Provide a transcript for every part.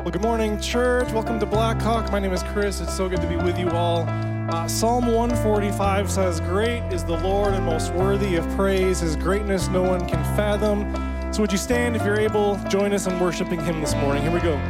Well, good morning, church. Welcome to Blackhawk. My name is Chris. It's so good to be with you all. Psalm 145 says, "Great is the Lord and most worthy of praise. His greatness no one can fathom." So would you stand if you're able? Join us in worshiping him this morning. Here we go.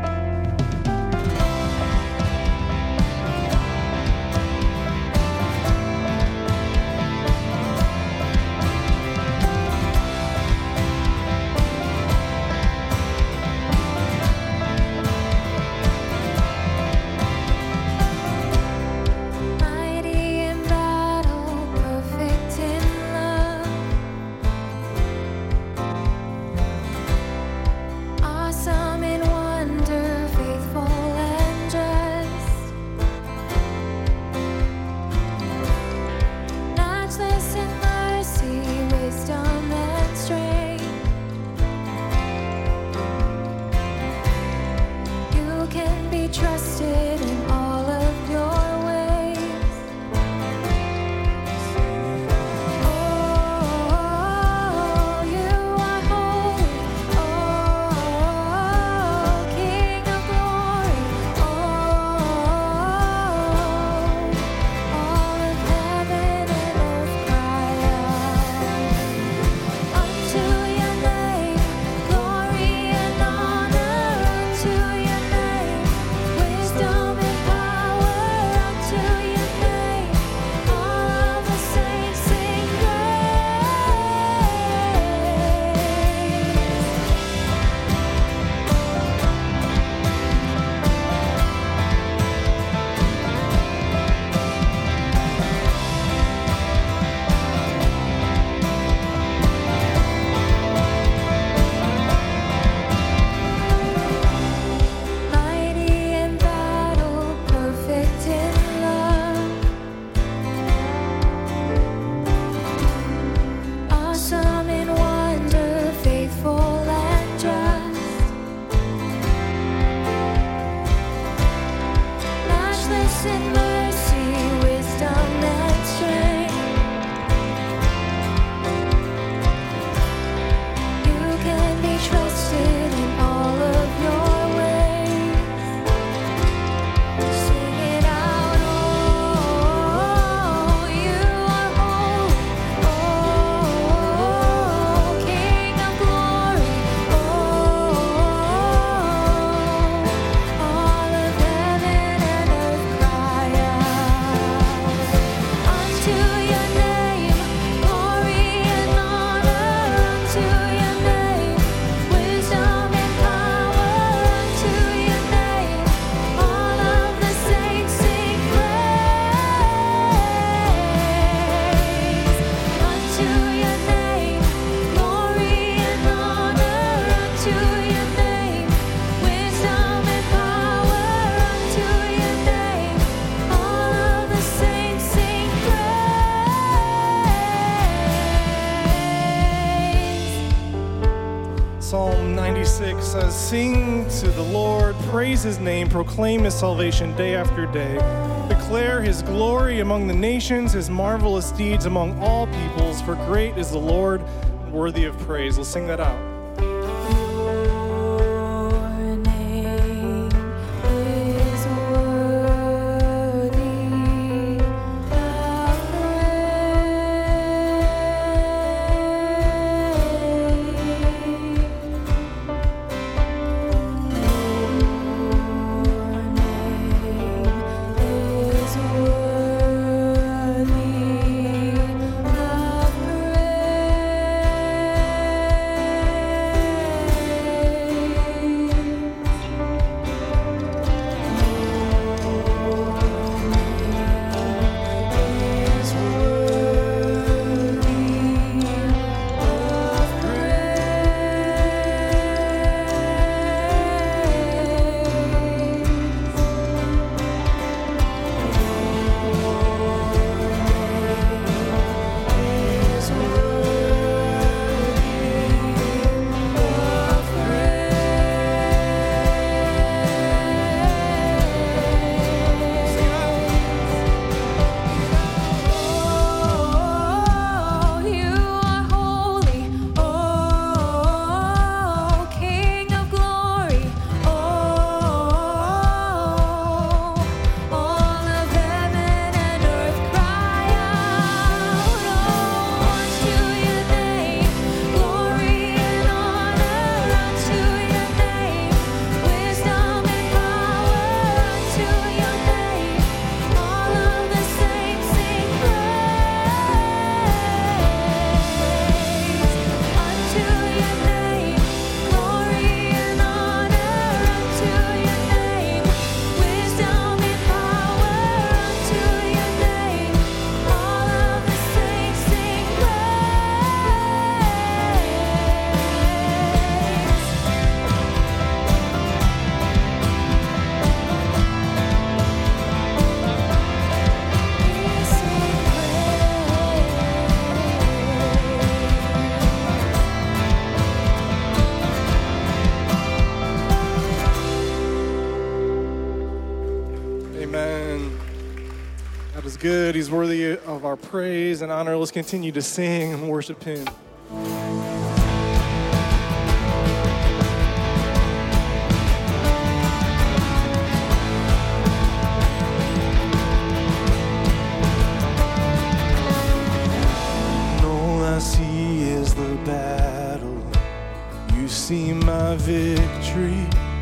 Psalm 96 says, "Sing to the Lord, praise his name, proclaim his salvation day after day. Declare his glory among the nations, his marvelous deeds among all peoples, for great is the Lord, worthy of praise." We'll sing that out. is good. He's worthy of our praise and honor. Let's continue to sing and worship him. All I see is the battle. You see my victory.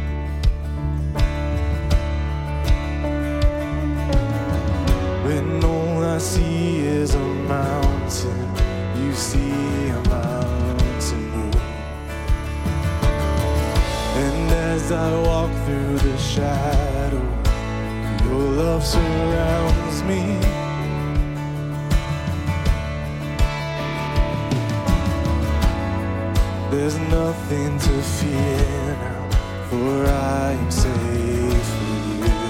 When all I see is a mountain, you see a mountain move. And as I walk through the shadow, your love surrounds me. There's nothing to fear now, for I am safe with you.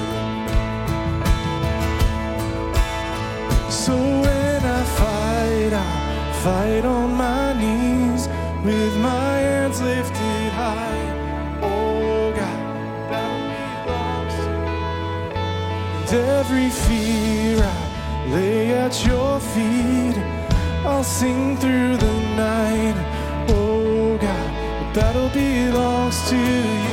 So when I fight on my knees with my hands lifted high. Oh God, battle belongs to you. And every fear I lay at your feet. I'll sing through the night. Oh God, the battle belongs to you.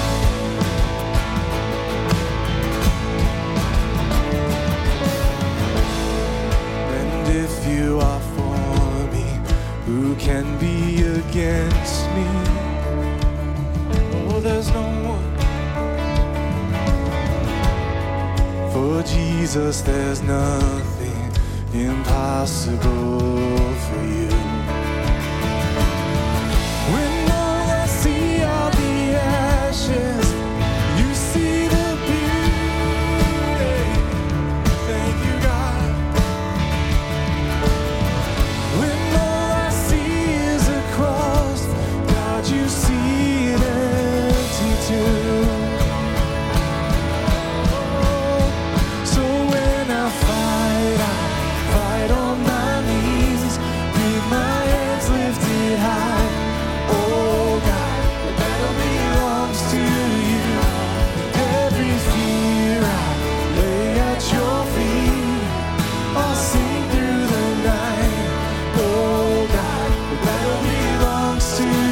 If you are for me, who can be against me? Oh, there's no one. For Jesus, there's nothing impossible for you. When all I see are the ashes, you see the beauty. Thank you, God. You see an empty tomb. So when I fight on my knees with my hands lifted high. Oh God, the battle belongs to you. Every fear I lay at your feet. I'll sing through the night. Oh God, the battle belongs to you.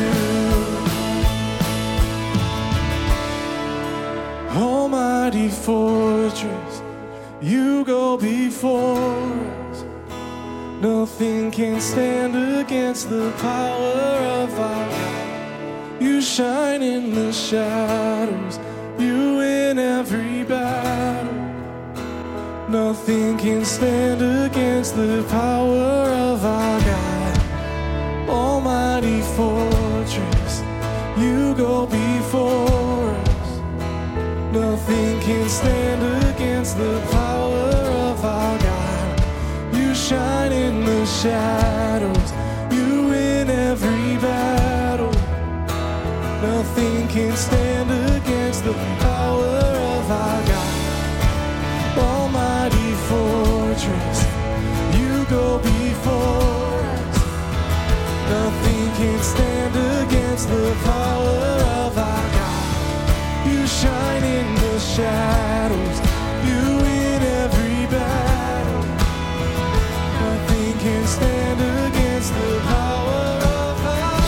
Almighty fortress, you go before us. Nothing can stand against the power of our God. You shine in the shadows, you win every battle. Nothing can stand against the power of our God. Almighty fortress, you go before us. Nothing can stand against the power of our God. You shine in the shadows, you win every battle. Nothing can stand against the power of our God. Almighty fortress, you go before us. Nothing can stand against the power of our God. You shine in the shadows, you win every battle. Nothing can stand against the power of our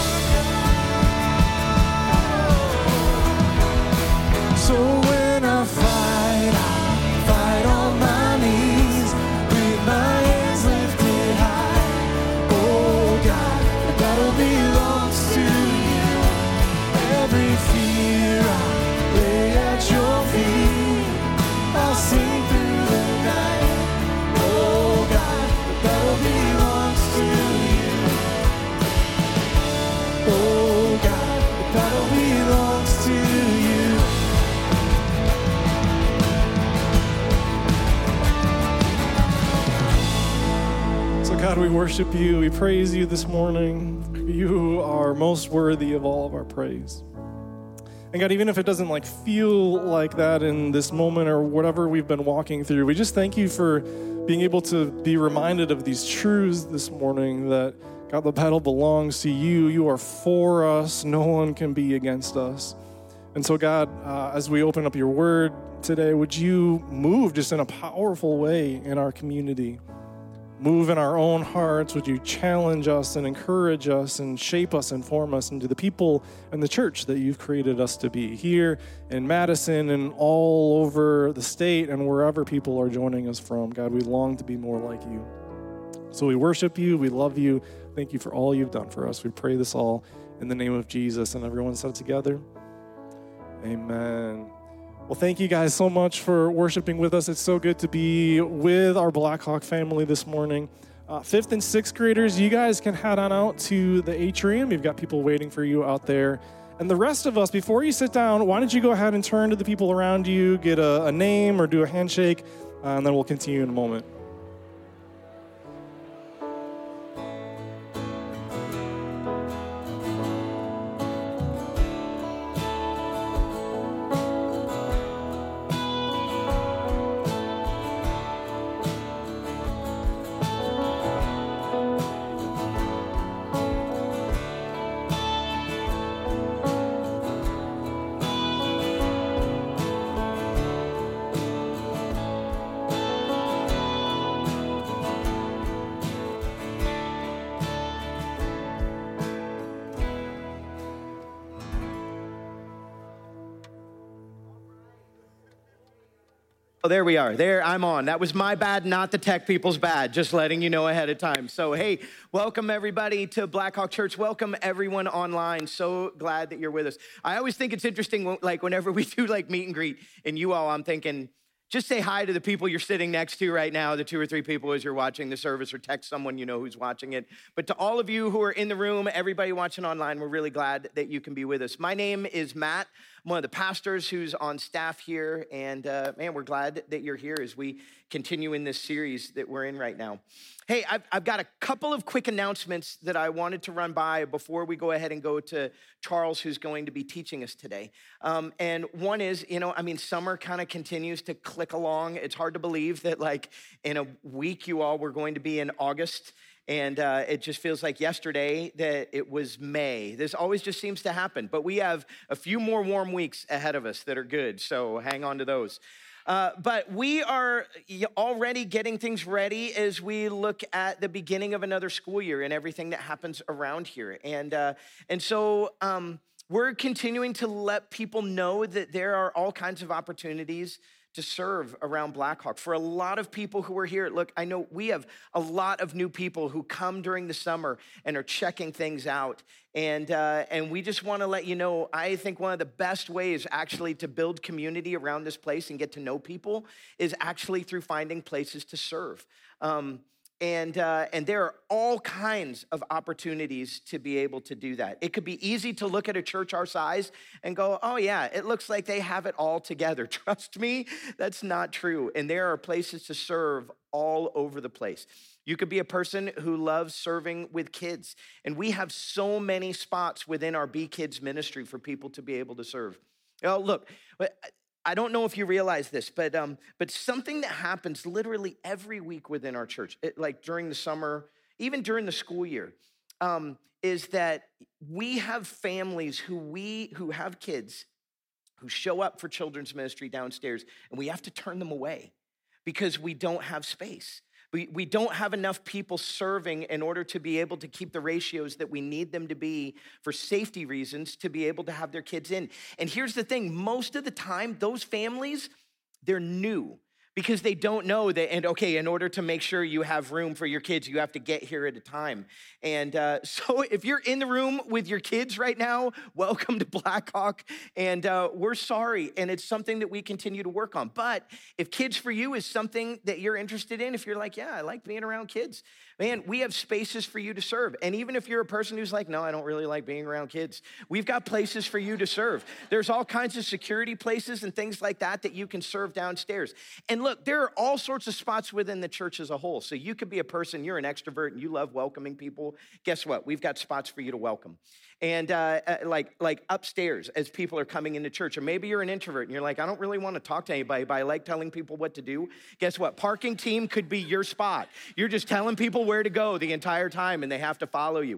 God. So when I fight on my knees with my hands lifted high. Oh God, the battle belongs to you. Every fear I lay at your feet. I'll sing through the night. Oh God, the battle belongs to you. Oh God, the battle belongs to you. So God, we worship you. We praise you this morning. You are most worthy of all of our praise. And God, even if it doesn't feel like that in this moment or whatever we've been walking through, we just thank you for being able to be reminded of these truths this morning that, God, the battle belongs to you. You are for us. No one can be against us. And so, God, as we open up your word today, would you move just in a powerful way in our community? Move in our own hearts. Would you challenge us and encourage us and shape us and form us into the people and the church that you've created us to be here in Madison and all over the state and wherever people are joining us from. God, we long to be more like you. So we worship you. We love you. Thank you for all you've done for us. We pray this all in the name of Jesus. And everyone said together, amen. Well, thank you guys so much for worshiping with us. It's so good to be with our Blackhawk family this morning. 5th and 6th graders, you guys can head on out to the atrium. You've got people waiting for you out there. And the rest of us, before you sit down, why don't you go ahead and turn to the people around you, get a name or do a handshake, and then we'll continue in a moment. Oh, there we are. There, I'm on. That was my bad, not the tech people's bad. Just letting you know ahead of time. So, hey, welcome everybody to Blackhawk Church. Welcome everyone online. So glad that you're with us. I always think it's interesting, like whenever we do like meet and greet, and you all, I'm thinking, just say hi to the people you're sitting next to right now, the 2 or 3 people as you're watching the service, or text someone you know who's watching it. But to all of you who are in the room, everybody watching online, we're really glad that you can be with us. My name is Matt. I'm one of the pastors who's on staff here, and man, we're glad that you're here as we continue in this series that we're in right now. Hey, I've got a couple of quick announcements that I wanted to run by before we go ahead and go to Charles, who's going to be teaching us today. And one is, summer kind of continues to click along. It's hard to believe that like in a week you all were going to be in August. And it just feels like yesterday that it was May. This always just seems to happen. But we have a few more warm weeks ahead of us that are good. So hang on to those. But we are already getting things ready as we look at the beginning of another school year and everything that happens around here. And so we're continuing to let people know that there are all kinds of opportunities to serve around Blackhawk. For a lot of people who are here, look, I know we have a lot of new people who come during the summer and are checking things out. And we just want to let you know, I think one of the best ways actually to build community around this place and get to know people is actually through finding places to serve. And there are all kinds of opportunities to be able to do that. It could be easy to look at a church our size and go, oh yeah, it looks like they have it all together. Trust me, that's not true. And there are places to serve all over the place. You could be a person who loves serving with kids. And we have so many spots within our Be Kids ministry for people to be able to serve. Look, I don't know if you realize this, but something that happens literally every week within our church, like during the summer, even during the school year, is that we have families who have kids who show up for children's ministry downstairs, and we have to turn them away because we don't have space. We don't have enough people serving in order to be able to keep the ratios that we need them to be for safety reasons to be able to have their kids in. And here's the thing, most of the time, those families, they're new because they don't know that, and okay, in order to make sure you have room for your kids, you have to get here at a time. And so if you're in the room with your kids right now, welcome to Blackhawk. And we're sorry, and it's something that we continue to work on. But if Kids for You is something that you're interested in, if you're like, yeah, I like being around kids, man, we have spaces for you to serve. And even if you're a person who's like, no, I don't really like being around kids, we've got places for you to serve. There's all kinds of security places and things like that that you can serve downstairs. And look, there are all sorts of spots within the church as a whole. So you could be a person, you're an extrovert and you love welcoming people. Guess what? We've got spots for you to welcome. And like upstairs as people are coming into church, or maybe you're an introvert and you're like, I don't really want to talk to anybody, but I like telling people what to do. Guess what? Parking team could be your spot. You're just telling people where to go the entire time and they have to follow you.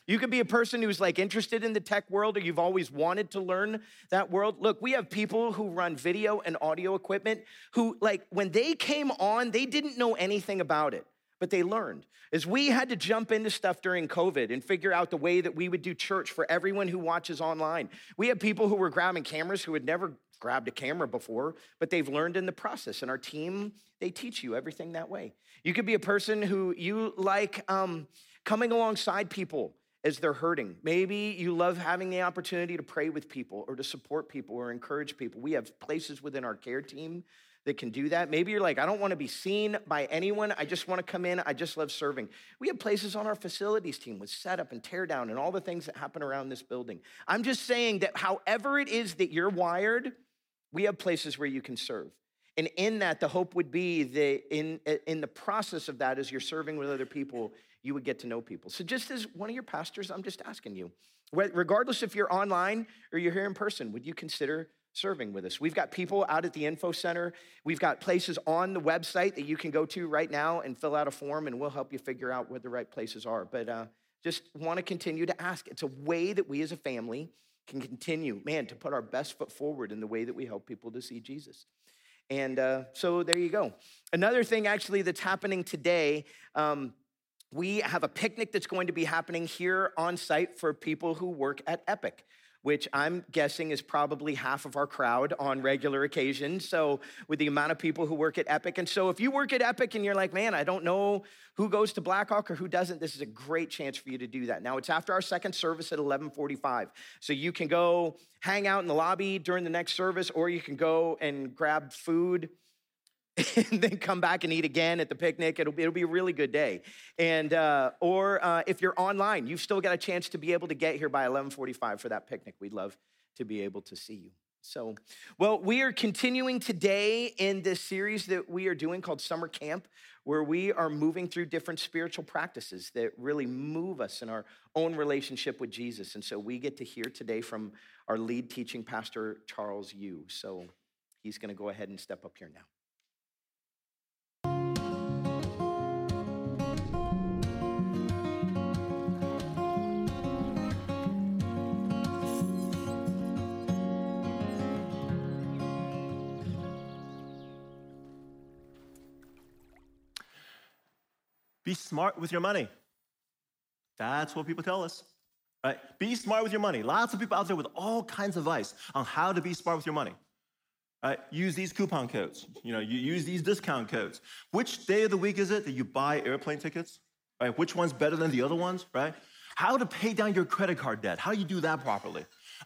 You could be a person who's like interested in the tech world, or you've always wanted to learn that world. Look, we have people who run video and audio equipment who, like, when they came on, they didn't know anything about it, but they learned. As we had to jump into stuff during COVID and figure out the way that we would do church for everyone who watches online. We have people who were grabbing cameras who had never grabbed a camera before, but they've learned in the process. And our team, they teach you everything that way. You could be a person who you like coming alongside people as they're hurting. Maybe you love having the opportunity to pray with people or to support people or encourage people. We have places within our care team that can do that. Maybe you're like, I don't want to be seen by anyone. I just want to come in. I just love serving. We have places on our facilities team with setup and tear down and all the things that happen around this building. I'm just saying that however it is that you're wired, we have places where you can serve. And in that, the hope would be that in the process of that, as you're serving with other people, you would get to know people. So just as one of your pastors, I'm just asking you, regardless if you're online or you're here in person, would you consider serving with us? We've got people out at the info center. We've got places on the website that you can go to right now and fill out a form, and we'll help you figure out where the right places are. But just want to continue to ask. It's a way that we as a family can continue, to put our best foot forward in the way that we help people to see Jesus. And so there you go. Another thing actually that's happening today, we have a picnic that's going to be happening here on site for people who work at Epic, which I'm guessing is probably half of our crowd on regular occasions. So with the amount of people who work at Epic. And so if you work at Epic and you're like, man, I don't know who goes to Blackhawk or who doesn't, this is a great chance for you to do that. Now, it's after our second service at 11:45. So you can go hang out in the lobby during the next service, or you can go and grab food and then come back and eat again at the picnic. It'll be a really good day. And or if you're online, you've still got a chance to be able to get here by 11:45 for that picnic. We'd love to be able to see you. So, well, we are continuing today in this series that we are doing called Summer Camp, where we are moving through different spiritual practices that really move us in our own relationship with Jesus. And so we get to hear today from our lead teaching pastor, Charles Yu. So he's going to go ahead and step up here now. Be smart with your money. That's what people tell us, right? Be smart with your money. Lots of people out there with all kinds of advice on how to be smart with your money, right? Use these coupon codes. You use these discount codes. Which day of the week is it that you buy airplane tickets, right? Which one's better than the other ones, right? How to pay down your credit card debt. How do you do that properly?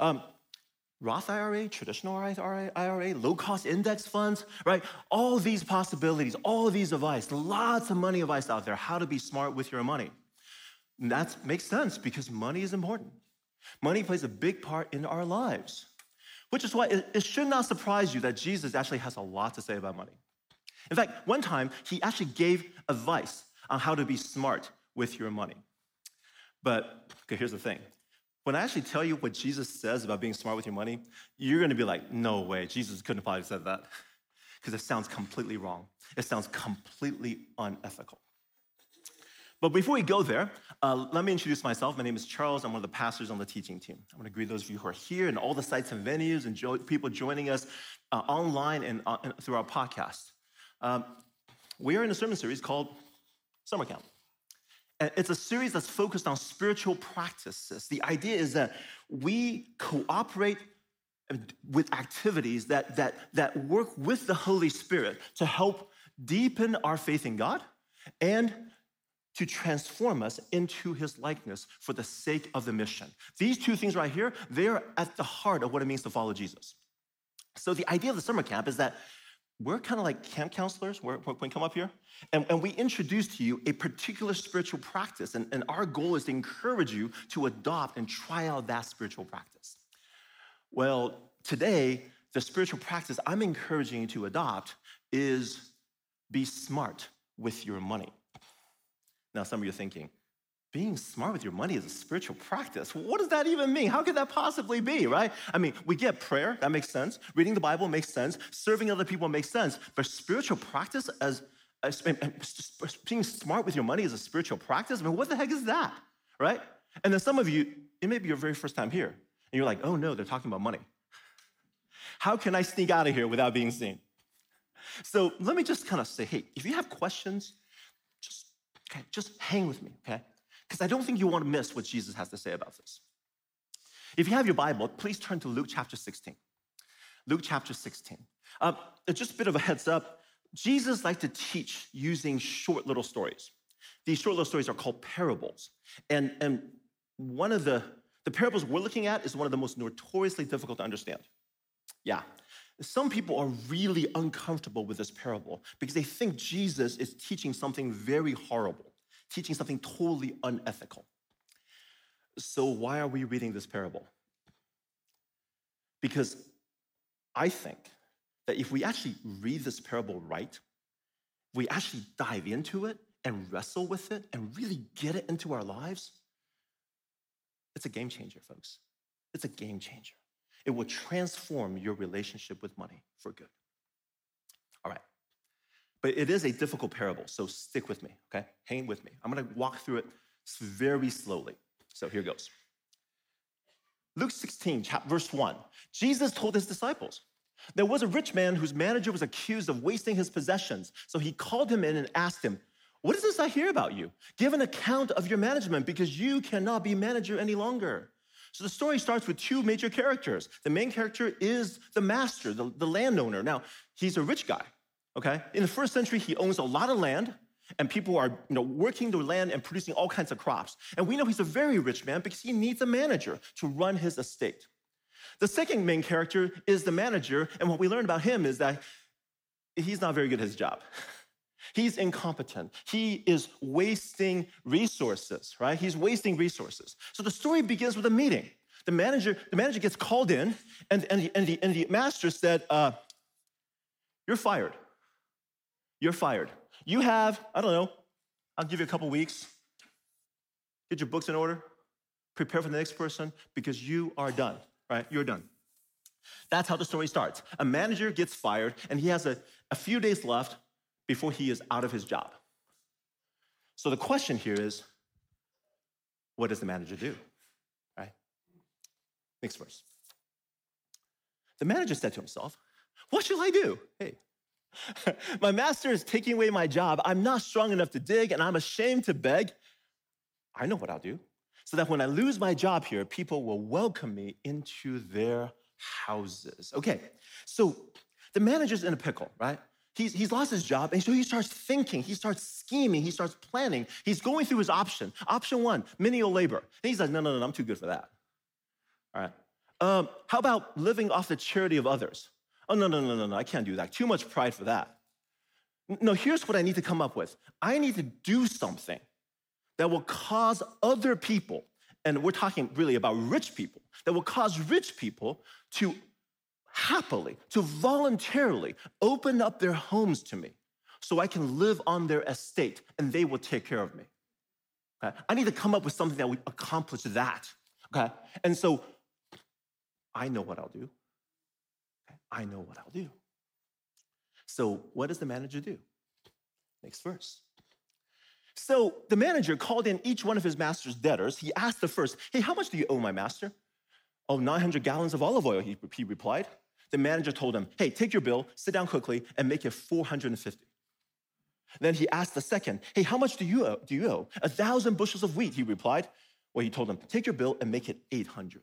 Roth IRA, traditional IRA, low-cost index funds, right? All these possibilities, all these advice, lots of money advice out there, how to be smart with your money. And that makes sense because money is important. Money plays a big part in our lives, which is why it should not surprise you that Jesus actually has a lot to say about money. In fact, one time, he actually gave advice on how to be smart with your money. But okay, here's the thing. When I actually tell you what Jesus says about being smart with your money, you're going to be like, no way, Jesus couldn't have probably said that, because it sounds completely wrong. It sounds completely unethical. But before we go there, let me introduce myself. My name is Charles. I'm one of the pastors on the teaching team. I want to greet those of you who are here and all the sites and venues and people joining us online and through our podcast. We are in a sermon series called Summer Camp. And it's a series that's focused on spiritual practices. The idea is that we cooperate with activities that work with the Holy Spirit to help deepen our faith in God and to transform us into his likeness for the sake of the mission. These two things right here, they are at the heart of what it means to follow Jesus. So the idea of the summer camp is that we're kind of like camp counselors. When we come up here, and we introduce to you a particular spiritual practice, and our goal is to encourage you to adopt and try out that spiritual practice. Well, today, the spiritual practice I'm encouraging you to adopt is be smart with your money. Now, some of you are thinking, being smart with your money is a spiritual practice. What does that even mean? How could that possibly be, right? I mean, we get prayer, that makes sense. Reading the Bible makes sense. Serving other people makes sense. But spiritual practice being smart with your money is a spiritual practice? I mean, what the heck is that, right? And then some of you, it may be your very first time here, and you're like, oh no, they're talking about money. How can I sneak out of here without being seen? So let me just kind of say, hey, if you have questions, just hang with me, okay? Because I don't think you want to miss what Jesus has to say about this. If you have your Bible, please turn to Luke chapter 16. Luke chapter 16. Just a bit of a heads up, Jesus liked to teach using short little stories. These short little stories are called parables. And one of the parables we're looking at is one of the most notoriously difficult to understand. Yeah. Some people are really uncomfortable with this parable because they think Jesus is teaching something very horrible, teaching something totally unethical. So why are we reading this parable? Because I think that if we actually read this parable right, we actually dive into it and wrestle with it and really get it into our lives, it's a game changer, folks. It's a game changer. It will transform your relationship with money for good. All right. But it is a difficult parable, so stick with me, okay? Hang with me. I'm gonna walk through it very slowly. So here goes. Luke 16, verse 1. Jesus told his disciples, there was a rich man whose manager was accused of wasting his possessions. So he called him in and asked him, what is this I hear about you? Give an account of your management because you cannot be manager any longer. So the story starts with two major characters. The main character is the master, the landowner. Now, he's a rich guy, okay? In the first century, he owns a lot of land, and people are working the land and producing all kinds of crops. And we know he's a very rich man because he needs a manager to run his estate. The second main character is the manager, and what we learn about him is that he's not very good at his job. He's incompetent. He is wasting resources, right? He's wasting resources. So the story begins with a meeting. The manager gets called in, and the master said, you're fired. You're fired. You have, I don't know, I'll give you a couple weeks. Get your books in order. Prepare for the next person because you are done, right? You're done. That's how the story starts. A manager gets fired, and he has a few days left before he is out of his job. So the question here is, what does the manager do, right? Next verse. The manager said to himself, what shall I do? Hey, my master is taking away my job. I'm not strong enough to dig, and I'm ashamed to beg. I know what I'll do, so that when I lose my job here, people will welcome me into their houses. Okay, so the manager's in a pickle, right? He's lost his job, and so he starts thinking, he starts scheming, he starts planning. He's going through his option. Option one, menial labor. And he's like, no, I'm too good for that. All right. How about living off the charity of others? Oh, no, I can't do that. Too much pride for that. No, here's what I need to come up with. I need to do something that will cause other people, and we're talking really about rich people, that will cause rich people to happily, to voluntarily open up their homes to me so I can live on their estate and they will take care of me. Okay? I need to come up with something that will accomplish that. Okay? And so I know what I'll do. Okay? I know what I'll do. So what does the manager do? Next verse. So the manager called in each one of his master's debtors. He asked the first, hey, how much do you owe my master? Oh, 900 gallons of olive oil, he replied. The manager told him, hey, take your bill, sit down quickly, and make it 450. Then he asked the second, hey, how much do you owe? 1,000 bushels of wheat, he replied. Well, he told him, take your bill and make it 800.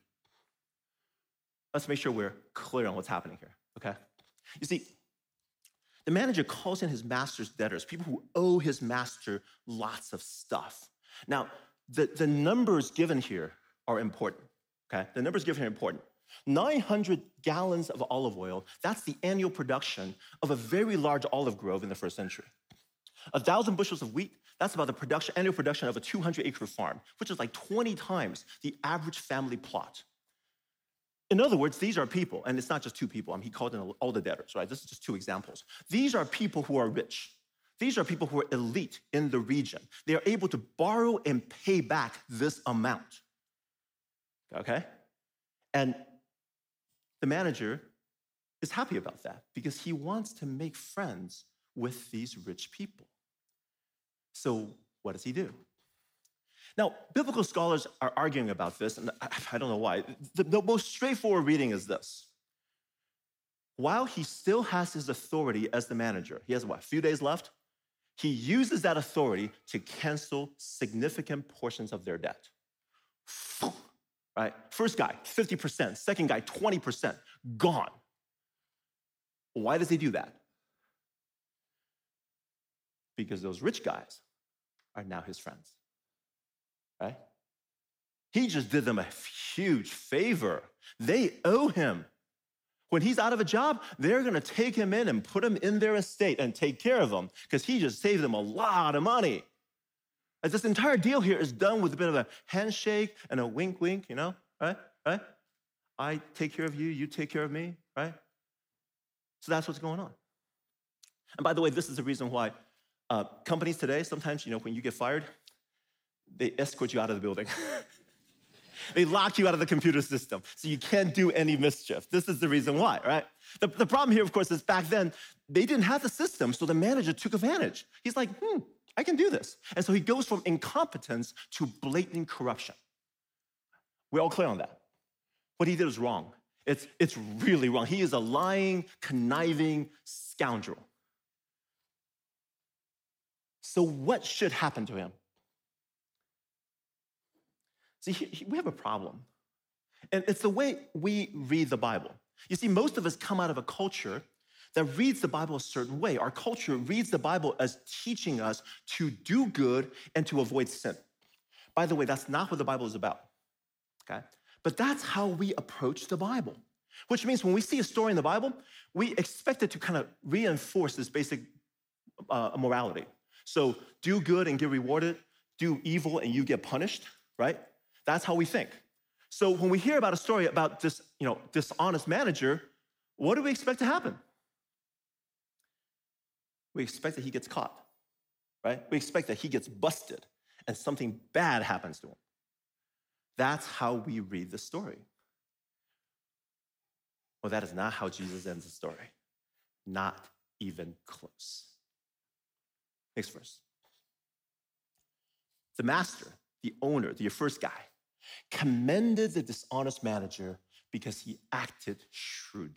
Let's make sure we're clear on what's happening here, okay? You see, the manager calls in his master's debtors, people who owe his master lots of stuff. Now, the numbers given here are important, okay? The numbers given here are important. 900 gallons of olive oil, that's the annual production of a very large olive grove in the first century. 1,000 bushels of wheat, that's about the annual production of a 200-acre farm, which is like 20 times the average family plot. In other words, these are people, and it's not just two people. He called in all the debtors, right? This is just two examples. These are people who are rich. These are people who are elite in the region. They are able to borrow and pay back this amount, okay? And the manager is happy about that because he wants to make friends with these rich people. So what does he do? Now, biblical scholars are arguing about this, and I don't know why. The most straightforward reading is this. While he still has his authority as the manager, he has a few days left, he uses that authority to cancel significant portions of their debt. Right? First guy, 50%. Second guy, 20%. Gone. Why does he do that? Because those rich guys are now his friends. Right? He just did them a huge favor. They owe him. When he's out of a job, they're going to take him in and put him in their estate and take care of him because he just saved them a lot of money. As this entire deal here is done with a bit of a handshake and a wink, wink, right? I take care of you, you take care of me, right? So that's what's going on. And by the way, this is the reason why companies today, sometimes, when you get fired, they escort you out of the building. They lock you out of the computer system, so you can't do any mischief. This is the reason why, right? The problem here, of course, is back then, they didn't have the system, so the manager took advantage. He's like, I can do this. And so he goes from incompetence to blatant corruption. We're all clear on that. What he did was wrong. It's really wrong. He is a lying, conniving scoundrel. So what should happen to him? See, we have a problem. And it's the way we read the Bible. You see, most of us come out of a culture that reads the Bible a certain way. Our culture reads the Bible as teaching us to do good and to avoid sin. By the way, that's not what the Bible is about, okay? But that's how we approach the Bible, which means when we see a story in the Bible, we expect it to kind of reinforce this basic morality. So do good and get rewarded, do evil and you get punished, right? That's how we think. So when we hear about a story about this, dishonest manager, what do we expect to happen? We expect that he gets caught, right? We expect that he gets busted and something bad happens to him. That's how we read the story. Well, that is not how Jesus ends the story. Not even close. Next verse. The master, the owner, the first guy, commended the dishonest manager because he acted shrewdly.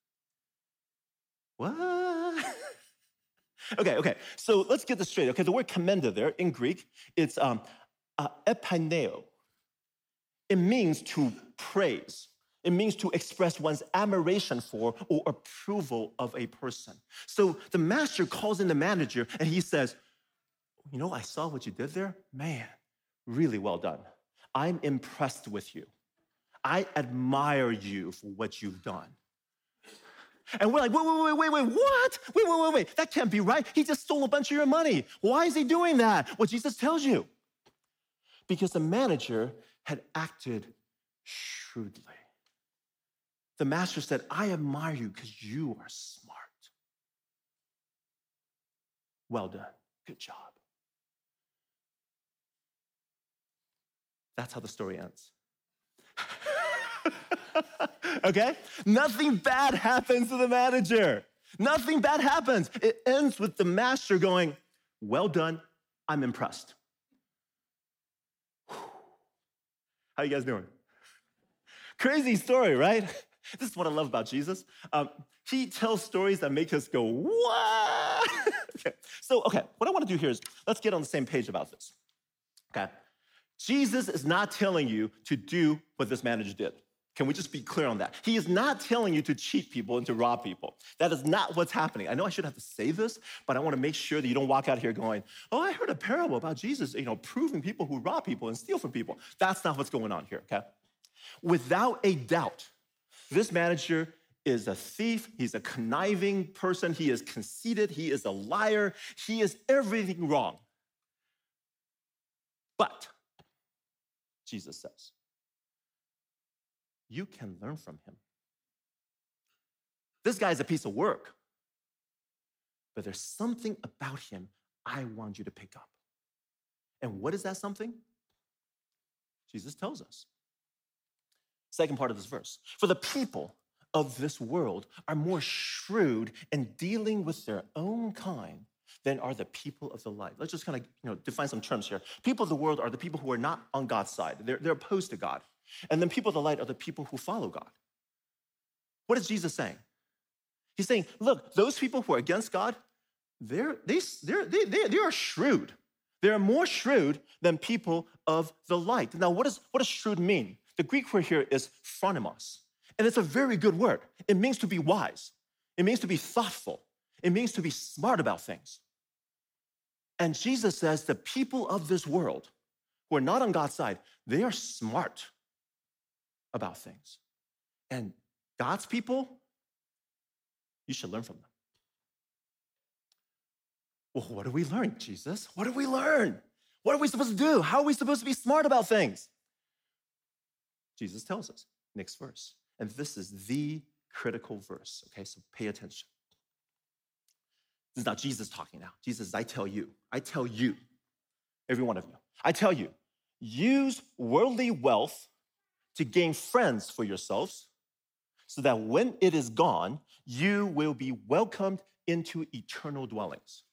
What? Okay, so let's get this straight. Okay, the word commended there in Greek, it's epaineo. It means to praise. It means to express one's admiration for or approval of a person. So the master calls in the manager and he says, I saw what you did there. Man, really well done. I'm impressed with you. I admire you for what you've done. And we're like, wait, what? Wait, that can't be right. He just stole a bunch of your money. Why is he doing that? Well, Jesus tells you. Because the manager had acted shrewdly. The master said, I admire you because you are smart. Well done. Good job. That's how the story ends. Okay? Nothing bad happens to the manager. Nothing bad happens. It ends with the master going, well done, I'm impressed. How you guys doing? Crazy story, right? This is what I love about Jesus. He tells stories that make us go, what? Okay, what I want to do here is let's get on the same page about this, okay? Jesus is not telling you to do what this manager did. Can we just be clear on that? He is not telling you to cheat people and to rob people. That is not what's happening. I know I should have to say this, but I want to make sure that you don't walk out here going, I heard a parable about Jesus, proving people who rob people and steal from people. That's not what's going on here, okay? Without a doubt, this manager is a thief. He's a conniving person. He is conceited. He is a liar. He is everything wrong. But Jesus says, you can learn from him. This guy's a piece of work, but there's something about him I want you to pick up. And what is that something? Jesus tells us. Second part of this verse. For the people of this world are more shrewd in dealing with their own kind than are the people of the light. Let's just kind of define some terms here. People of the world are the people who are not on God's side. They're opposed to God. And then people of the light are the people who follow God. What is Jesus saying? He's saying, look, those people who are against God, they are shrewd. They are more shrewd than people of the light. Now, what does shrewd mean? The Greek word here is phronimos, and it's a very good word. It means to be wise. It means to be thoughtful. It means to be smart about things. And Jesus says the people of this world who are not on God's side, they are smart about things. And God's people, you should learn from them. Well, what do we learn, Jesus? What do we learn? What are we supposed to do? How are we supposed to be smart about things? Jesus tells us, next verse. And this is the critical verse, okay? So pay attention. This is not Jesus talking now. Jesus says, I tell you, every one of you, I tell you, use worldly wealth to gain friends for yourselves so that when it is gone, you will be welcomed into eternal dwellings.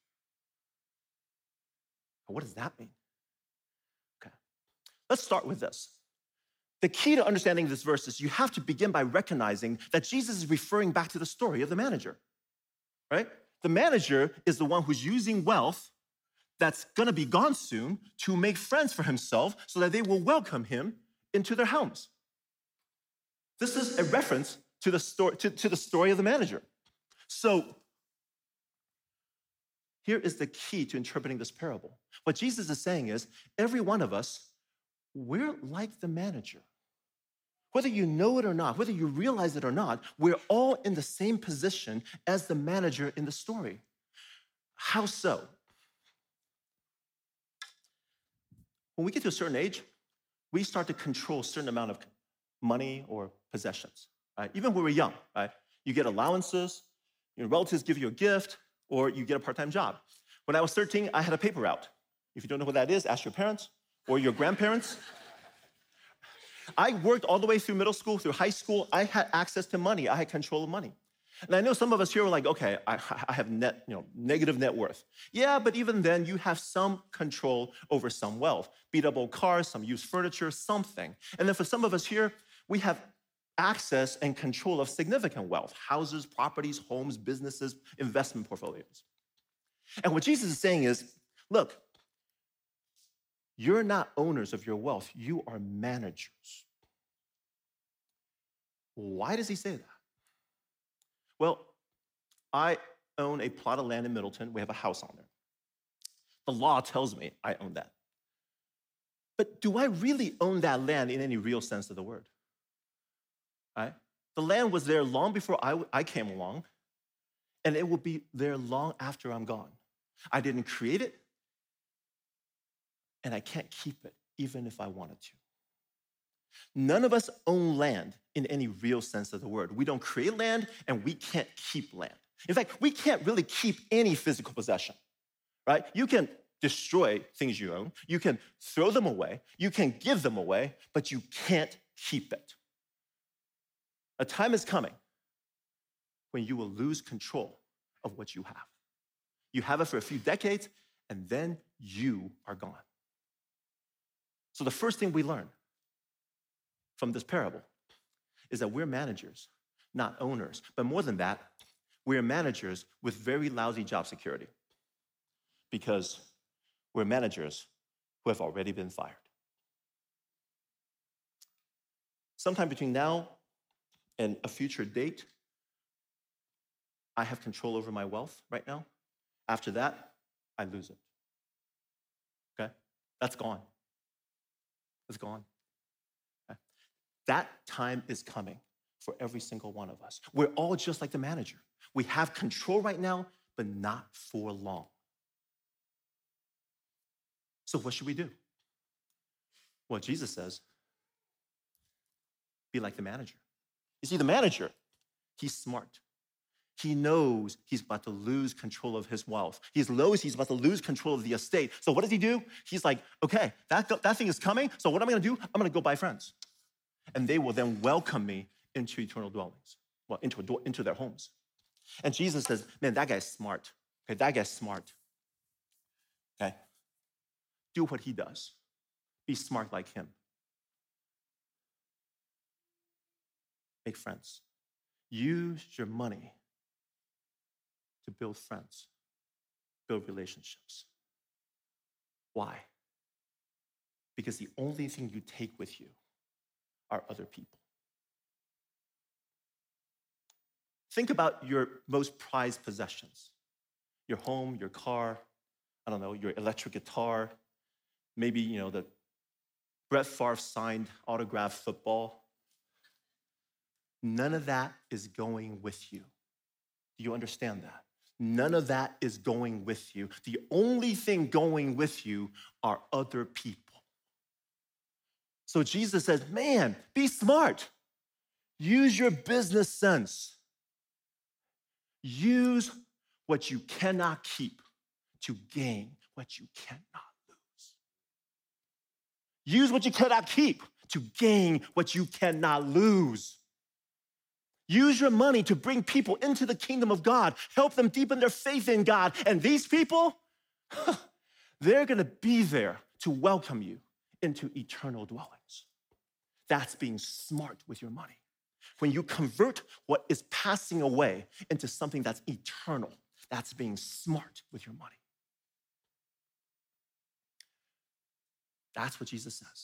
What does that mean? Okay, let's start with this. The key to understanding this verse is you have to begin by recognizing that Jesus is referring back to the story of the manager, right? The manager is the one who's using wealth that's gonna be gone soon to make friends for himself so that they will welcome him into their homes. This is a reference to the story of the manager. So here is the key to interpreting this parable. What Jesus is saying is, every one of us, we're like the manager. Whether you know it or not, whether you realize it or not, we're all in the same position as the manager in the story. How so? When we get to a certain age, we start to control a certain amount of money or possessions, right? Even when we're young, right? You get allowances, your relatives give you a gift, or you get a part-time job. When I was 13, I had a paper route. If you don't know what that is, ask your parents or your grandparents. I worked all the way through middle school, through high school. I had access to money. I had control of money. And I know some of us here are like, okay, I have negative net worth. Yeah, but even then, you have some control over some wealth. Beat up old cars, some used furniture, something. And then for some of us here, we have access and control of significant wealth, houses, properties, homes, businesses, investment portfolios. And what Jesus is saying is, look, you're not owners of your wealth, you are managers. Why does he say that? Well, I own a plot of land in Middleton. We have a house on there. The law tells me I own that. But do I really own that land in any real sense of the word? Right? The land was there long before I came along, and it will be there long after I'm gone. I didn't create it, and I can't keep it, even if I wanted to. None of us own land in any real sense of the word. We don't create land, and we can't keep land. In fact, we can't really keep any physical possession, right? You can destroy things you own. You can throw them away. You can give them away, but you can't keep it. A time is coming when you will lose control of what you have. You have it for a few decades, and then you are gone. So the first thing we learn from this parable is that we're managers, not owners. But more than that, we're managers with very lousy job security because we're managers who have already been fired. Sometime between now and a future date, I have control over my wealth right now. After that, I lose it. Okay? That's gone. It's gone. Okay? That time is coming for every single one of us. We're all just like the manager. We have control right now, but not for long. So what should we do? Well, Jesus says, be like the manager. You see, the manager, he's smart. He knows he's about to lose control of his wealth. He knows he's about to lose control of the estate. So what does he do? He's like, okay, that thing is coming. So what am I gonna do? I'm gonna go buy friends. And they will then welcome me into eternal dwellings, well, into their homes. And Jesus says, man, that guy's smart. Okay, that guy's smart. do what he does. Be smart like him. Make friends. Use your money to build friends, build relationships. Why? Because the only thing you take with you are other people. Think about your most prized possessions. Your home, your car, I don't know, your electric guitar, maybe, the Brett Favre signed autographed football. None of that is going with you. Do you understand that? None of that is going with you. The only thing going with you are other people. So Jesus says, man, be smart. Use your business sense. Use what you cannot keep to gain what you cannot lose. Use what you cannot keep to gain what you cannot lose. Use your money to bring people into the kingdom of God. Help them deepen their faith in God. And these people, they're gonna be there to welcome you into eternal dwellings. That's being smart with your money. When you convert what is passing away into something that's eternal, that's being smart with your money. That's what Jesus says.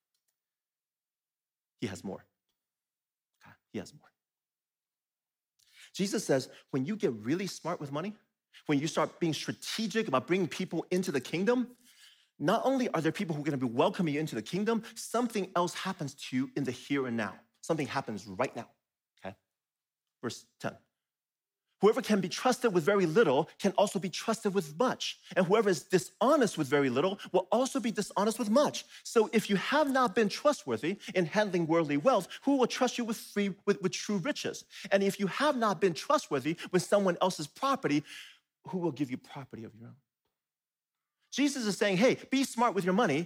He has more. Okay? He has more. Jesus says, when you get really smart with money, when you start being strategic about bringing people into the kingdom, not only are there people who are going to be welcoming you into the kingdom, something else happens to you in the here and now. Something happens right now, okay? Verse 10. Whoever can be trusted with very little can also be trusted with much. And whoever is dishonest with very little will also be dishonest with much. So if you have not been trustworthy in handling worldly wealth, who will trust you with true riches? And if you have not been trustworthy with someone else's property, who will give you property of your own? Jesus is saying, hey, be smart with your money,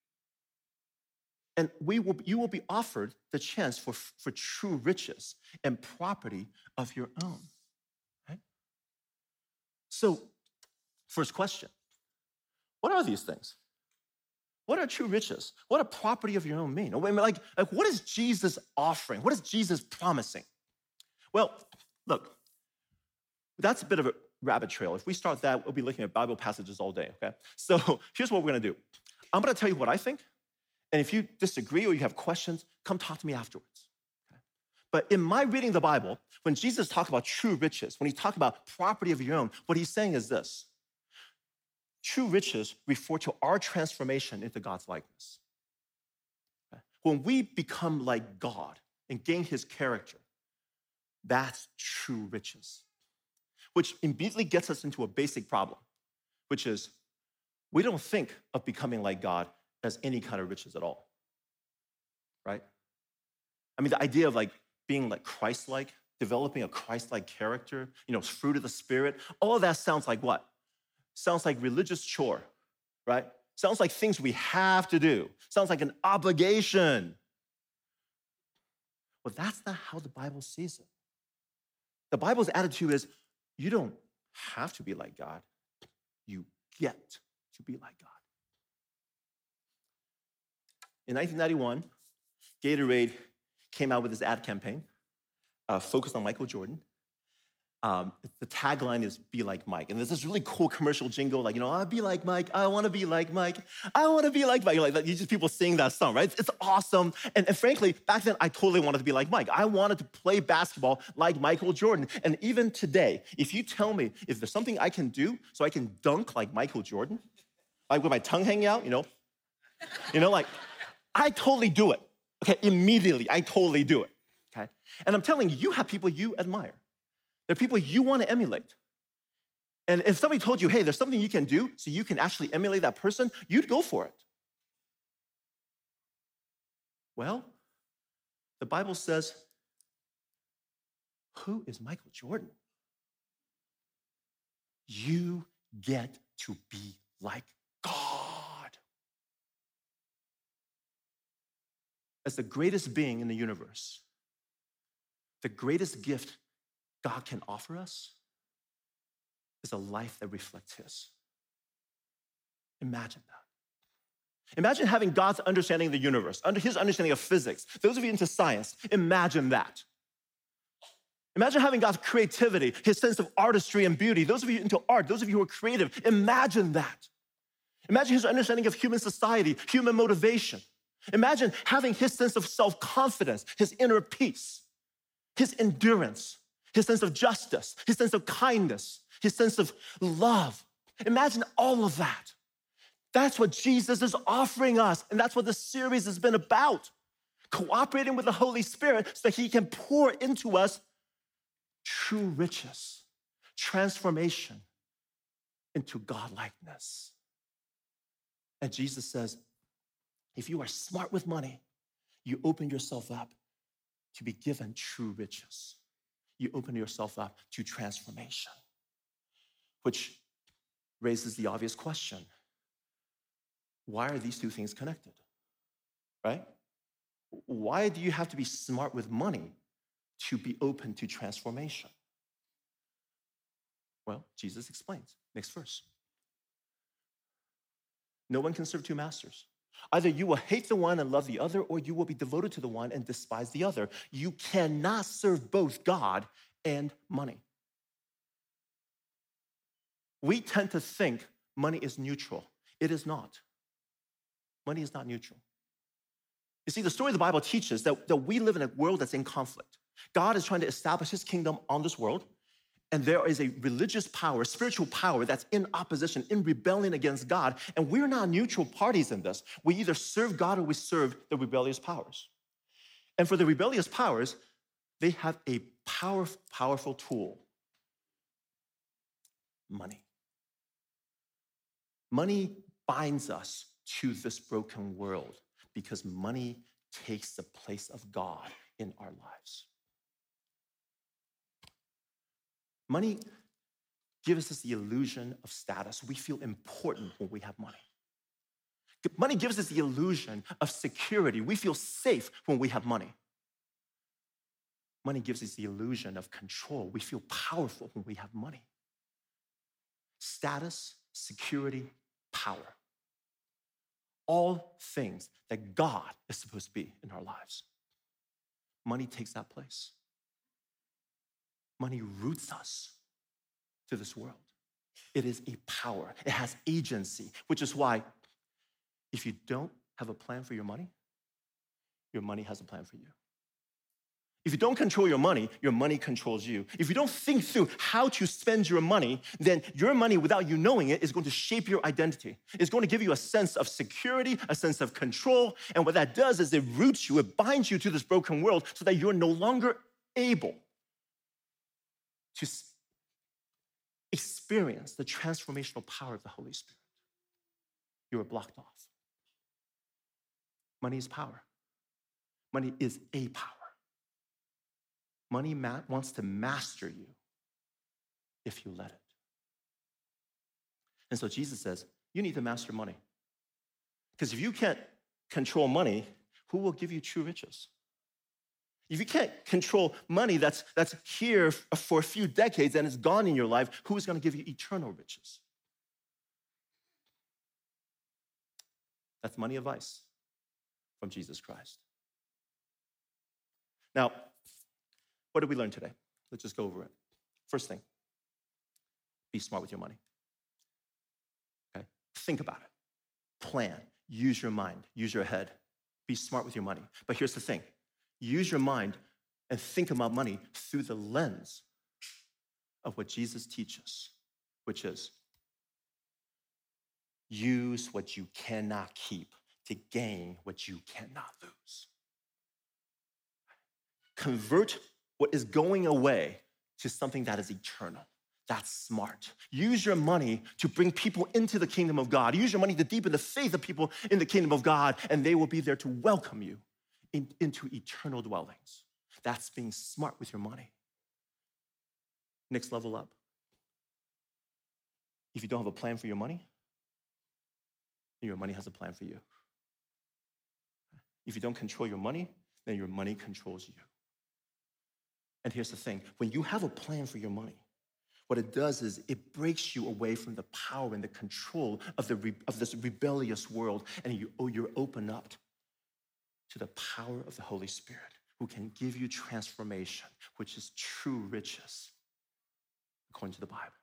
and you will be offered the chance for true riches and property of your own. So, first question, what are these things? What are true riches? What a property of your own mean? Like, what is Jesus offering? What is Jesus promising? Well, look, that's a bit of a rabbit trail. If we start that, we'll be looking at Bible passages all day, okay? So here's what we're gonna do. I'm gonna tell you what I think, and if you disagree or you have questions, come talk to me afterwards. But in my reading the Bible, when Jesus talked about true riches, when he talked about property of your own, what he's saying is this. True riches refer to our transformation into God's likeness. When we become like God and gain his character, that's true riches. Which immediately gets us into a basic problem, which is we don't think of becoming like God as any kind of riches at all, right? I mean, the idea of being like Christ-like, developing a Christ-like character, fruit of the Spirit, all of that sounds like what? Sounds like religious chore, right? Sounds like things we have to do. Sounds like an obligation. Well, that's not how the Bible sees it. The Bible's attitude is, you don't have to be like God. You get to be like God. In 1991, Gatorade came out with this ad campaign focused on Michael Jordan. The tagline is "Be like Mike," and there's this really cool commercial jingle, "I'll be like Mike. I want to be like Mike. I want to be like Mike." You just people sing that song, right? It's awesome. And frankly, back then, I totally wanted to be like Mike. I wanted to play basketball like Michael Jordan. And even today, if you tell me if there's something I can do so I can dunk like Michael Jordan, like with my tongue hanging out, I totally do it. Okay, immediately, I totally do it. Okay, and I'm telling you, you have people you admire. They're people you want to emulate. And if somebody told you, hey, there's something you can do so you can actually emulate that person, you'd go for it. Well, the Bible says, who is Michael Jordan? You get to be like God. As the greatest being in the universe, the greatest gift God can offer us is a life that reflects his. Imagine that. Imagine having God's understanding of the universe, under his understanding of physics. Those of you into science, imagine that. Imagine having God's creativity, his sense of artistry and beauty. Those of you into art, those of you who are creative, imagine that. Imagine his understanding of human society, human motivation. Imagine having his sense of self-confidence, his inner peace, his endurance, his sense of justice, his sense of kindness, his sense of love. Imagine all of that. That's what Jesus is offering us, and that's what this series has been about. Cooperating with the Holy Spirit so that he can pour into us true riches, transformation into godlikeness. And Jesus says, if you are smart with money, you open yourself up to be given true riches. You open yourself up to transformation, which raises the obvious question. Why are these two things connected, right? Why do you have to be smart with money to be open to transformation? Well, Jesus explains. Next verse. No one can serve two masters. Either you will hate the one and love the other, or you will be devoted to the one and despise the other. You cannot serve both God and money. We tend to think money is neutral. It is not. Money is not neutral. You see, the story of the Bible teaches that we live in a world that's in conflict. God is trying to establish his kingdom on this world, and there is a religious power, spiritual power that's in opposition, in rebellion against God, and we're not neutral parties in this. We either serve God or we serve the rebellious powers. And for the rebellious powers, they have a powerful tool: money. Money binds us to this broken world because money takes the place of God in our lives. Money gives us the illusion of status. We feel important when we have money. Money gives us the illusion of security. We feel safe when we have money. Money gives us the illusion of control. We feel powerful when we have money. Status, security, power. All things that God is supposed to be in our lives. Money takes that place. Money roots us to this world. It is a power. It has agency, which is why if you don't have a plan for your money has a plan for you. If you don't control your money controls you. If you don't think through how to spend your money, then your money, without you knowing it, is going to shape your identity. It's going to give you a sense of security, a sense of control. And what that does is it roots you, it binds you to this broken world so that you're no longer able to experience the transformational power of the Holy Spirit. You are blocked off. Money is power. Money is a power. Money wants to master you if you let it. And so Jesus says, you need to master money. Because if you can't control money, who will give you true riches? If you can't control money that's here for a few decades and it's gone in your life, who is going to give you eternal riches? That's money advice from Jesus Christ. Now, what did we learn today? Let's just go over it. First thing, be smart with your money. Okay? Think about it. Plan. Use your mind. Use your head. Be smart with your money. But here's the thing. Use your mind and think about money through the lens of what Jesus teaches, which is use what you cannot keep to gain what you cannot lose. Convert what is going away to something that is eternal. That's smart. Use your money to bring people into the kingdom of God. Use your money to deepen the faith of people in the kingdom of God, and they will be there to welcome you into eternal dwellings. That's being smart with your money. Next level up. If you don't have a plan for your money, then your money has a plan for you. If you don't control your money, then your money controls you. And here's the thing, when you have a plan for your money, What it does is it breaks you away from the power and the control of this rebellious world, and you're open up to the power of the Holy Spirit, who can give you transformation, which is true riches, according to the Bible.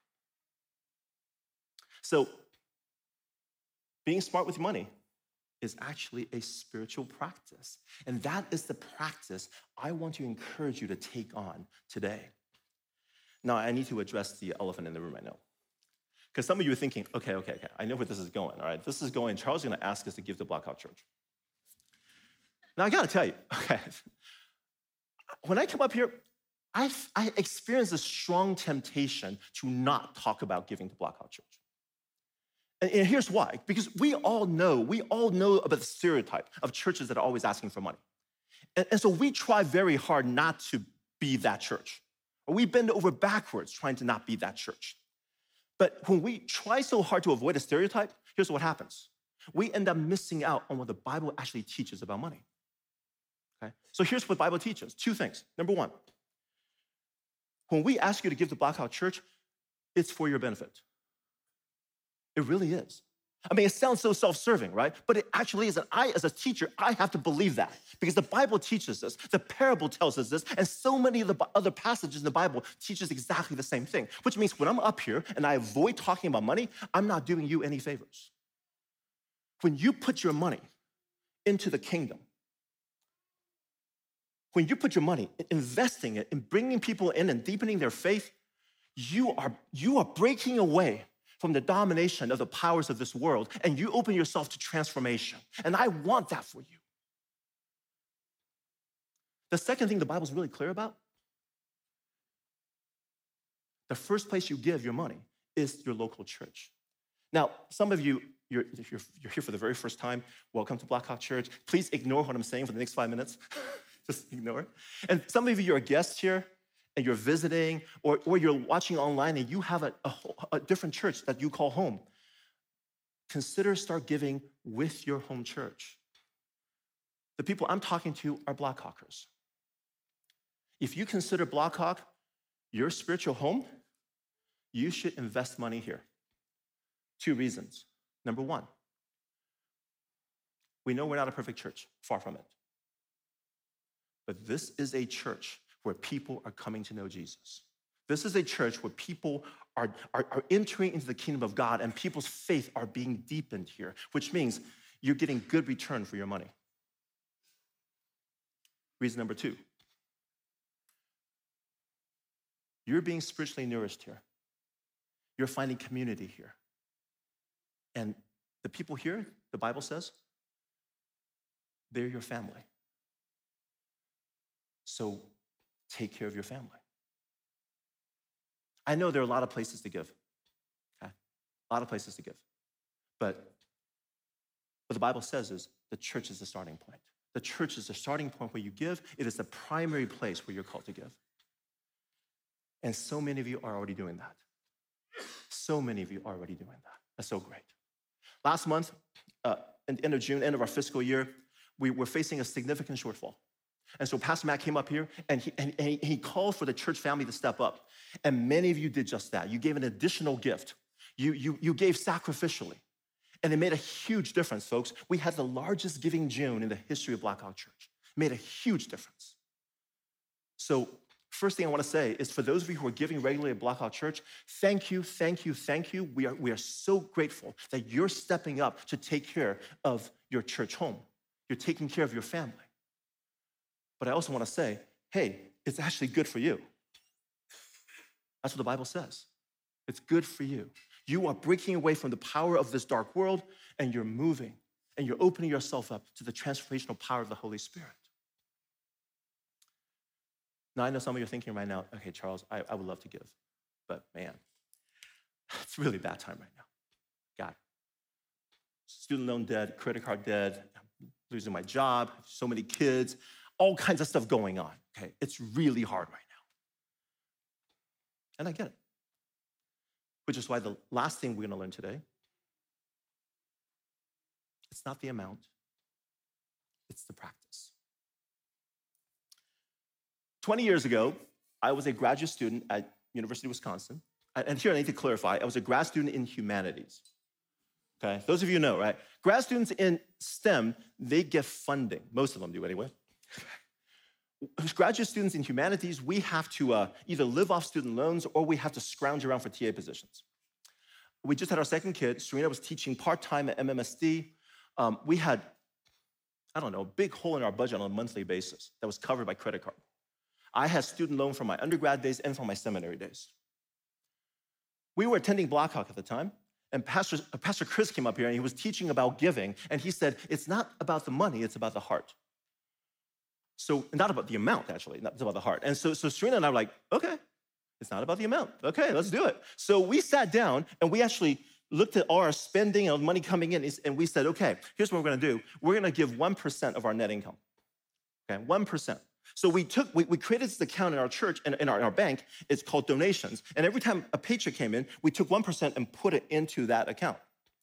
So, being smart with money is actually a spiritual practice. And that is the practice I want to encourage you to take on today. Now, I need to address the elephant in the room, I know. Because some of you are thinking, okay, I know where this is going, all right? This is going, Charles is gonna ask us to give to Blackhawk Church. Now, I gotta tell you, okay, when I come up here, I experience a strong temptation to not talk about giving to Blackhawk Church. And here's why, because we all know about the stereotype of churches that are always asking for money. And so we try very hard not to be that church. Or we bend over backwards trying to not be that church. But when we try so hard to avoid a stereotype, here's what happens. We end up missing out on what the Bible actually teaches about money. Okay? So here's what the Bible teaches. 2 things. Number 1, when we ask you to give to Blackhawk Church, it's for your benefit. It really is. I mean, it sounds so self-serving, right? But it actually is. And I, as a teacher, I have to believe that because the Bible teaches this. The parable tells us this. And so many of the other passages in the Bible teaches exactly the same thing, which means when I'm up here and I avoid talking about money, I'm not doing you any favors. When you put your money into the kingdom, when you put your money, investing it in bringing people in and deepening their faith, you are breaking away from the domination of the powers of this world, and you open yourself to transformation. And I want that for you. The second thing the Bible's really clear about, the first place you give your money is your local church. Now, some of you, you're here for the very first time. Welcome to Blackhawk Church. Please ignore what I'm saying for the next 5 minutes. Just ignore it. And some of you are guests here, and you're visiting, or you're watching online and you have a different church that you call home. Consider start giving with your home church. The people I'm talking to are Blackhawkers. If you consider Blackhawk your spiritual home, you should invest money here. 2 reasons. Number 1, we know we're not a perfect church, far from it. But this is a church where people are coming to know Jesus. This is a church where people are entering into the kingdom of God and people's faith are being deepened here, which means you're getting good return for your money. Reason number 2, you're being spiritually nourished here. You're finding community here. And the people here, the Bible says, they're your family. So take care of your family. I know there are a lot of places to give, okay? A lot of places to give. But what the Bible says is the church is the starting point. The church is the starting point where you give. It is the primary place where you're called to give. And so many of you are already doing that. So many of you are already doing that. That's so great. Last month, at the end of June, end of our fiscal year, we were facing a significant shortfall. And so Pastor Matt came up here and he called for the church family to step up. And many of you did just that. You gave an additional gift. You gave sacrificially. And it made a huge difference, folks. We had the largest giving June in the history of Blackhawk Church. It made a huge difference. So first thing I want to say is for those of you who are giving regularly at Blackhawk Church, thank you. We are so grateful that you're stepping up to take care of your church home. You're taking care of your family. But I also want to say, hey, it's actually good for you. That's what the Bible says. It's good for you. You are breaking away from the power of this dark world, and you're moving, and you're opening yourself up to the transformational power of the Holy Spirit. Now, I know some of you are thinking right now, okay, Charles, I would love to give, but man, it's really bad time right now. God, student loan debt, credit card debt, losing my job, so many kids, all kinds of stuff going on, okay? It's really hard right now. And I get it. Which is why the last thing we're gonna learn today, it's not the amount, it's the practice. 20 years ago, I was a graduate student at University of Wisconsin. And here I need to clarify, I was a grad student in humanities. Okay, those of you know, right? Grad students in STEM, they get funding. Most of them do anyway. As graduate students in humanities, we have to either live off student loans or we have to scrounge around for TA positions. We just had our second kid. Serena was teaching part-time at MMSD. We had, a big hole in our budget on a monthly basis that was covered by credit card. I had student loan from my undergrad days and from my seminary days. We were attending Blackhawk at the time, and Pastor Chris came up here and he was teaching about giving, and he said, it's not about the money, it's about the heart. So, not about the amount, actually, it's about the heart. And so Serena and I were like, okay, it's not about the amount. Okay, let's do it. So we sat down and we actually looked at all our spending and money coming in, and we said, okay, here's what we're gonna do. We're gonna give 1% of our net income, okay, 1%. So we created this account in our church and in our bank. It's called donations. And every time a paycheck came in, we took 1% and put it into that account.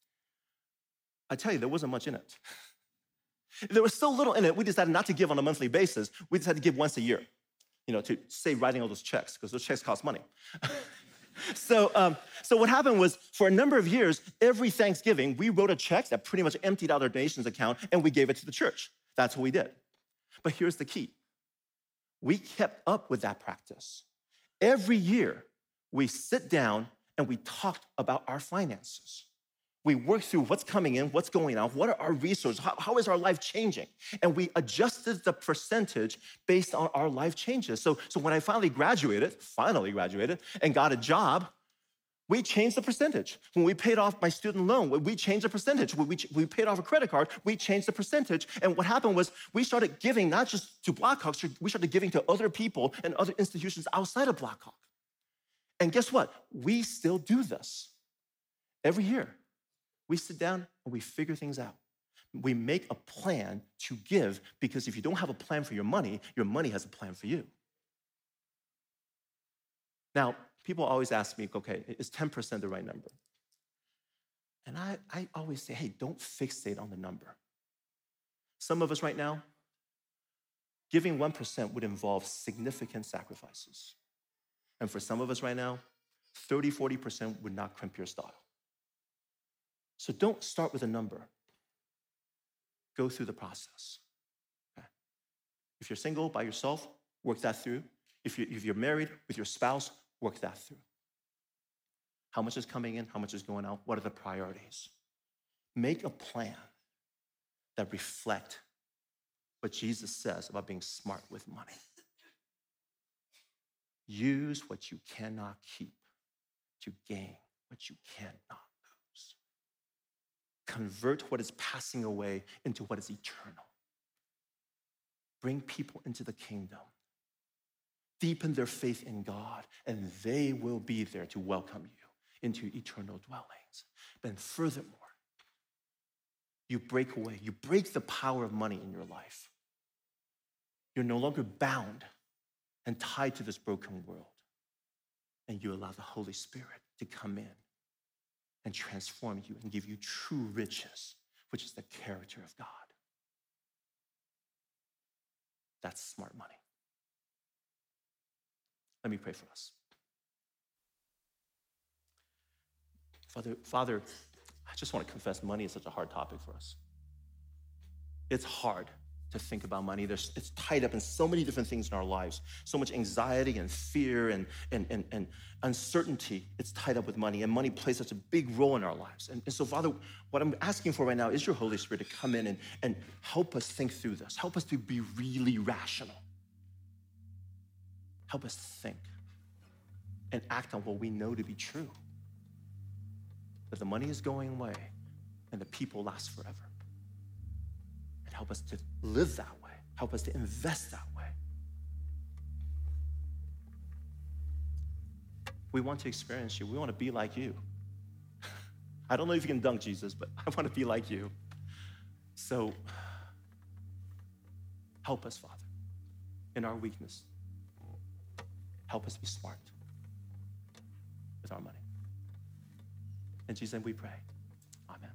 I tell you, there wasn't much in it. There was so little in it, we decided not to give on a monthly basis. We decided to give once a year, to save writing all those checks, because those checks cost money. So what happened was, for a number of years, every Thanksgiving, we wrote a check that pretty much emptied out our donations account, and we gave it to the church. That's what we did. But here's the key. We kept up with that practice. Every year, we sit down and we talked about our finances. We worked through what's coming in, what's going out, what are our resources, how is our life changing? And we adjusted the percentage based on our life changes. So when I finally graduated, and got a job, we changed the percentage. When we paid off my student loan, we changed the percentage. When we paid off a credit card, we changed the percentage. And what happened was we started giving not just to Blackhawk, we started giving to other people and other institutions outside of Blackhawk. And guess what? We still do this. Every year, we sit down and we figure things out. We make a plan to give, because if you don't have a plan for your money has a plan for you. Now, people always ask me, okay, is 10% the right number? And I always say, hey, don't fixate on the number. Some of us right now, giving 1% would involve significant sacrifices. And for some of us right now, 30, 40% would not crimp your style. So don't start with a number. Go through the process. Okay? If you're single by yourself, work that through. If you're married with your spouse, work that through. How much is coming in? How much is going out? What are the priorities? Make a plan that reflect what Jesus says about being smart with money. Use what you cannot keep to gain what you cannot lose. Convert what is passing away into what is eternal. Bring people into the kingdom. Deepen their faith in God, and they will be there to welcome you into eternal dwellings. But furthermore, you break away. You break the power of money in your life. You're no longer bound and tied to this broken world. And you allow the Holy Spirit to come in and transform you and give you true riches, which is the character of God. That's smart money. Let me pray for us. Father, I just want to confess money is such a hard topic for us. It's hard to think about money. It's tied up in so many different things in our lives, so much anxiety and fear and uncertainty. It's tied up with money, and money plays such a big role in our lives. And so, Father, what I'm asking for right now is your Holy Spirit to come in and help us think through this. Help us to be really rational. Help us think and act on what we know to be true. That the money is going away and the people last forever. And help us to live that way. Help us to invest that way. We want to experience you. We want to be like you. I don't know if you can dunk Jesus, but I want to be like you. So help us, Father, in our weakness. Help us be smart with our money. In Jesus' name we pray. Amen.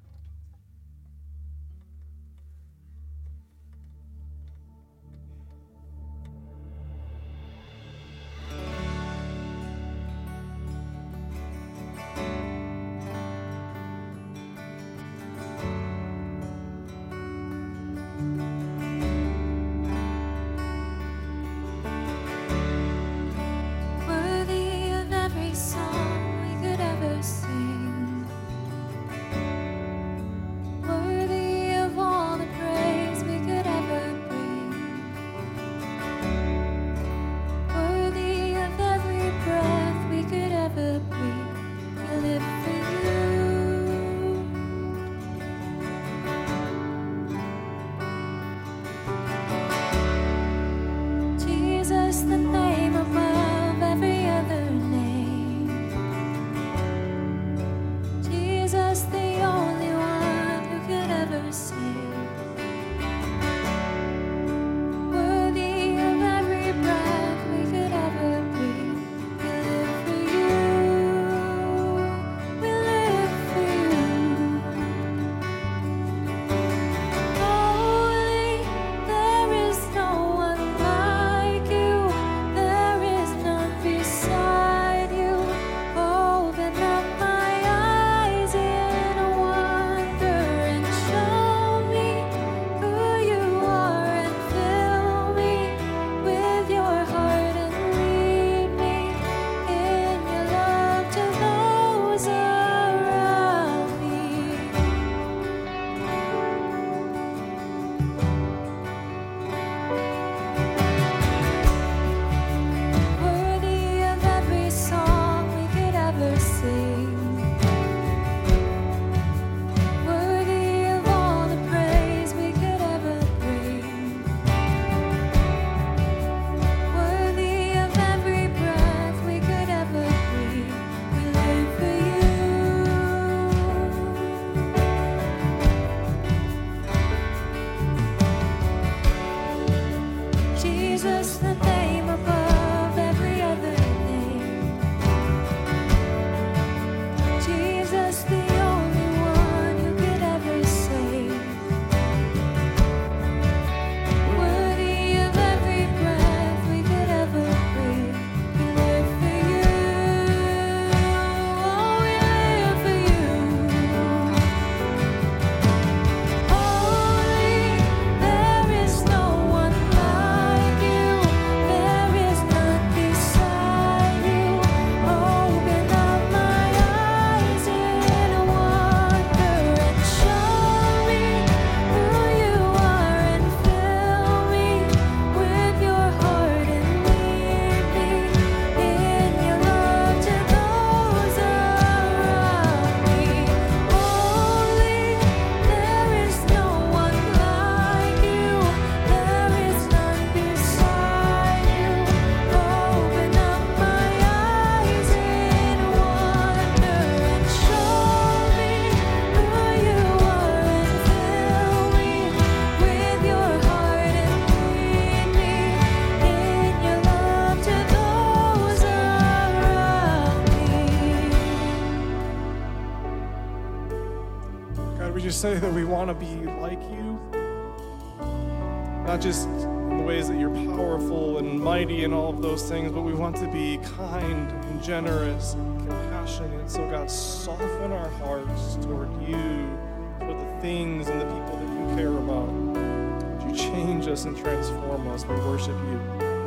just say that we want to be like you, not just in the ways that you're powerful and mighty and all of those things, but we want to be kind and generous and compassionate. So God, soften our hearts toward you, toward the things and the people that you care about. Would you change us and transform us? We worship you.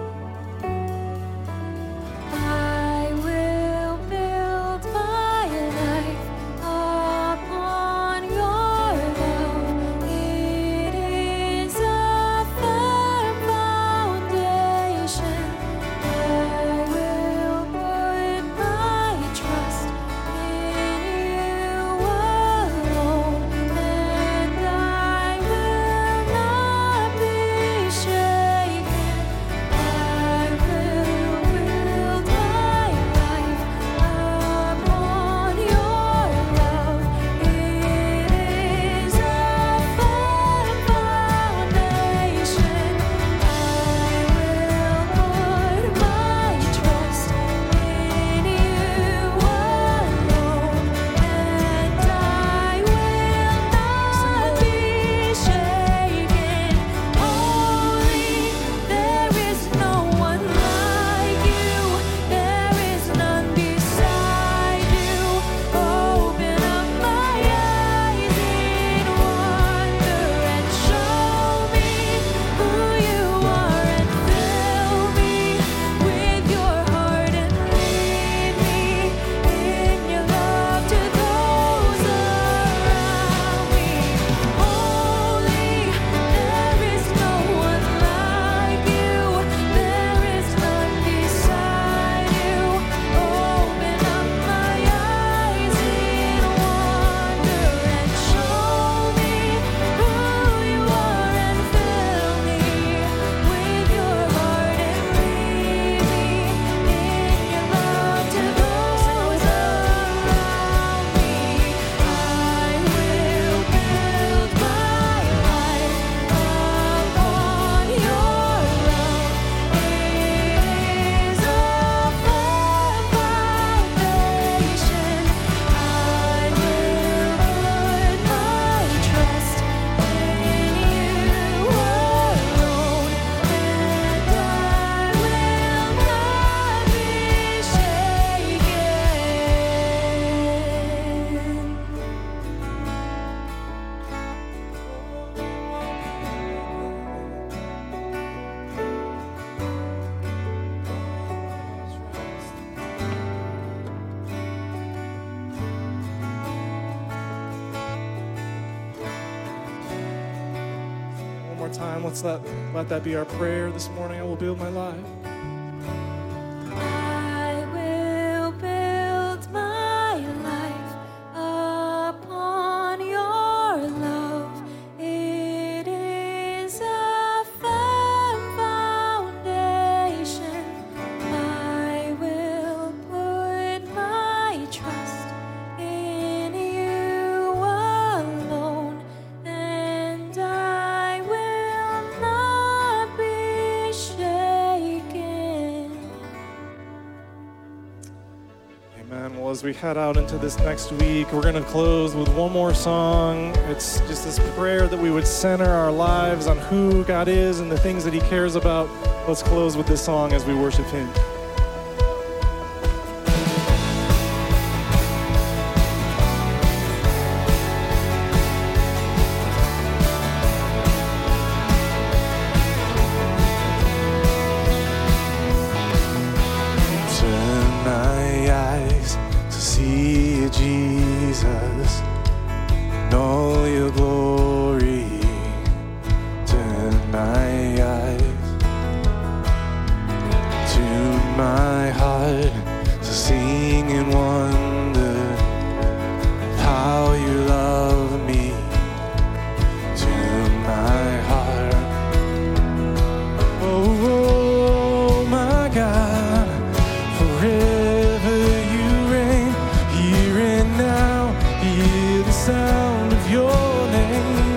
Time. Let's let that be our prayer this morning. I will build my life. I will build my life upon your love. It is a firm foundation. I will put my trust in you alone, and I will not be shaken. Amen. Well, as we head out into this next week, we're going to close with one more song. It's just this prayer that we would center our lives on who God is and the things that He cares about. Let's close with this song as we worship Him. Turn my eyes to see Jesus in all your glory. Turn my eyes, tune my heart to sing in wonder of how you love me. Tune my heart, oh my God, forever you reign, here and now, hear the sound of your name.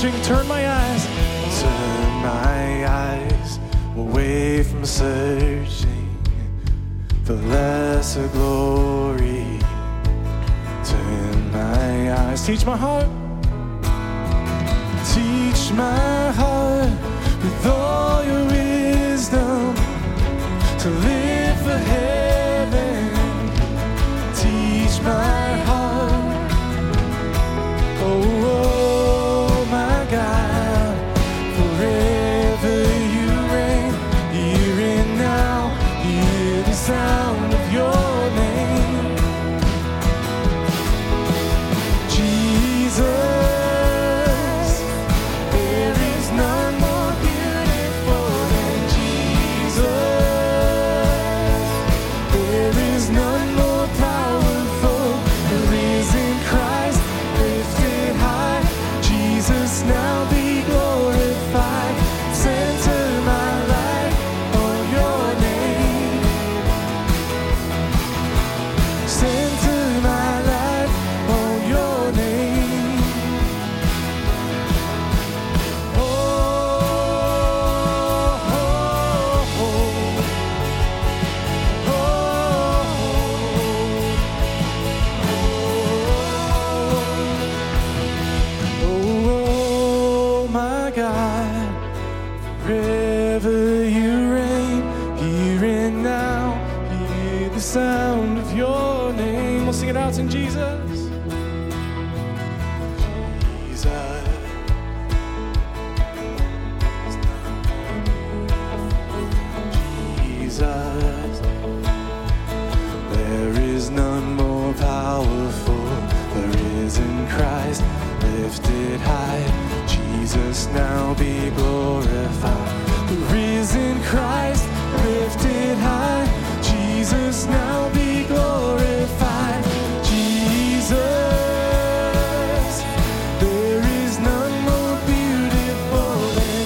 searching, turn my eyes. Turn my eyes away from searching for lesser glory. Turn my eyes, Teach my heart. teach my heart with all your wisdom to live for heaven. Teach my heart, oh my God, forever you reign, here and now, hear the sound of your name. Jesus, there is none more beautiful than Jesus. There is none more powerful, the risen Christ, lifted high. Jesus, now be glorified. Center my life on your name. Center my life on your name. Oh, oh, oh, oh, my God, forever you reign, here and now, hear the sound of your name. We'll sing it out, sing Jesus. Jesus. Jesus, there is none more powerful, the risen Christ, lifted high. Jesus, now be glorified. The risen Christ, lifted high. Jesus, now be glorified. Jesus, there is none more beautiful than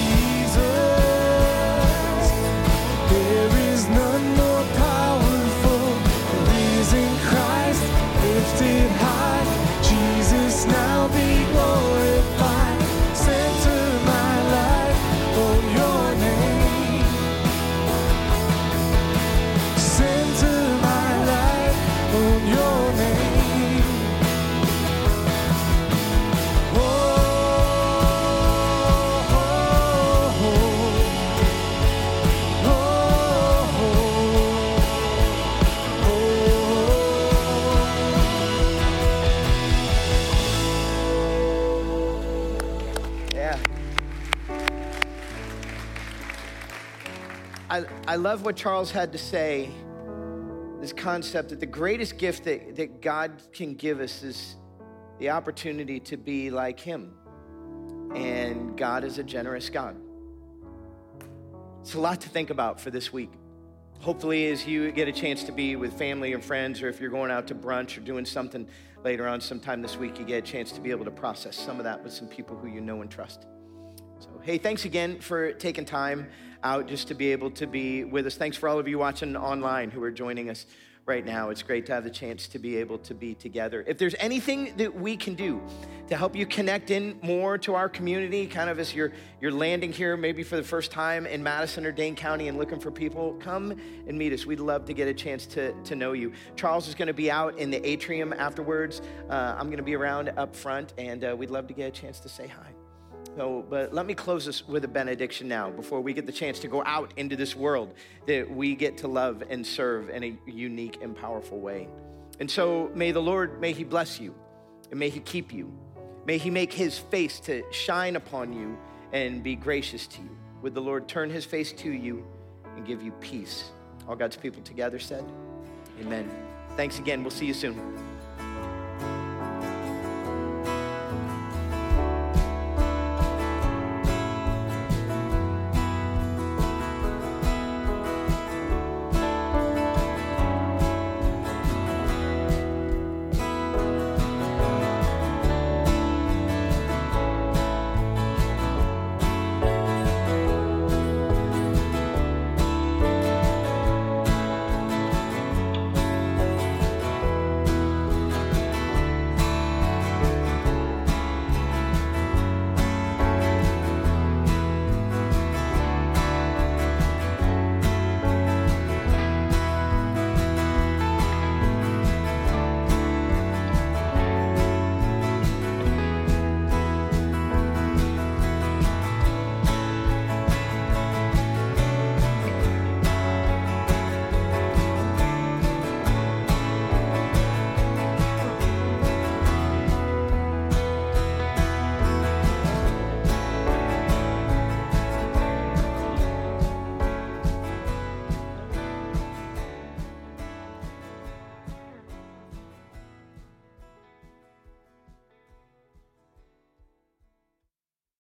Jesus. There is none more powerful, the risen Christ, lifted high. Jesus, now be glorified. Center my life on your name. Center my life on your name. Oh, oh, oh, Yeah. I love what Charles had to say, this concept that the greatest gift that God can give us is the opportunity to be like him. And God is a generous God. It's a lot to think about for this week. Hopefully, as you get a chance to be with family and friends, or if you're going out to brunch or doing something later on sometime this week, you get a chance to be able to process some of that with some people who you know and trust. So, hey, thanks again for taking time out just to be able to be with us. Thanks for all of you watching online who are joining us right now. It's great to have the chance to be able to be together. If there's anything that we can do to help you connect in more to our community, kind of as you're landing here maybe for the first time in Madison or Dane County and looking for people, come and meet us. We'd love to get a chance to know you. Charles is going to be out in the atrium afterwards. I'm going to be around up front, and we'd love to get a chance to say hi. So, but let me close this with a benediction now before we get the chance to go out into this world that we get to love and serve in a unique and powerful way. And so may the Lord, may he bless you and may he keep you. May he make his face to shine upon you and be gracious to you. Would the Lord turn his face to you and give you peace? All God's people together said, amen. Thanks again. We'll see you soon.